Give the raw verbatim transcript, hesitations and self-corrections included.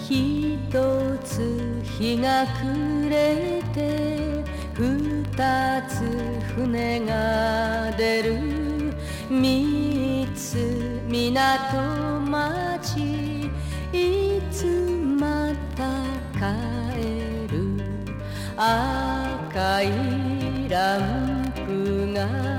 ひとつ日が暮れて二つ船が出る三つ港町いつまた帰る赤いランプが